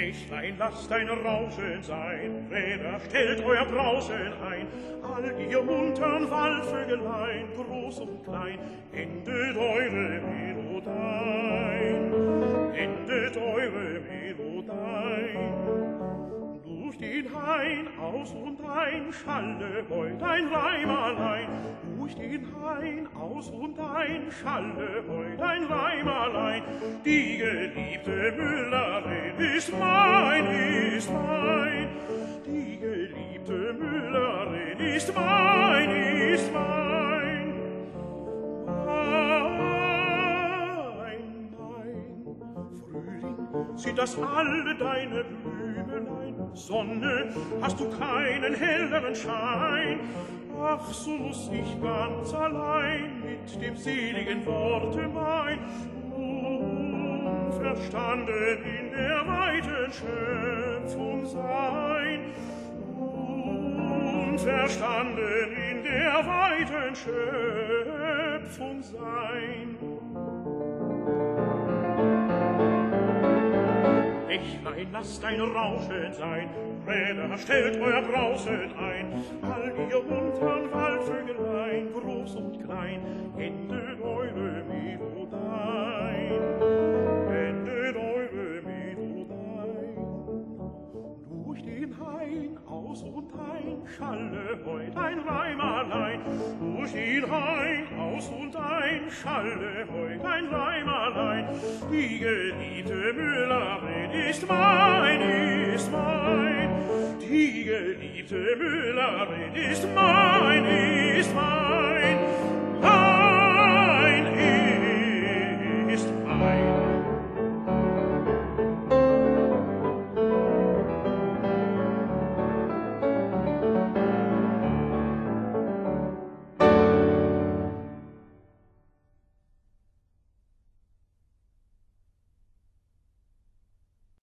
Bächlein, lasst ein Rauschen sein, Räder, stellt euer Brauschen ein, all ihr muntern Waldvögelein, groß und klein, endet eure Melodein, endet eure Melodein. Durch den Hain aus und ein schalle heut ein Reim allein, durch den Hain aus und ein schalle heut ein Reim allein. Die geliebte Müllerin ist mein, die geliebte Müllerin ist mein, Frühling, sind das alle deine Blümelein? Sonne, hast du keinen helleren Schein? Ach, so muß ich ganz allein mit dem seligen Worte mein, unverstanden in der weiten Schöpfung sein, unverstanden in der weiten Schöpfung sein. Bächlein, lasst ein Rauschen sein, Räder, stellt euer Brausen ein, all ihr muntern Waldvögelein, groß und klein, endet eure Melodein, endet eure Melodein. Durch den Hain aus und ein schalle heut ein Reim allein, durch den Hain aus und ein schalle heut ein Reim allein. Die geliebte Müllerin ist mein, die geliebte Müllerin ist mein,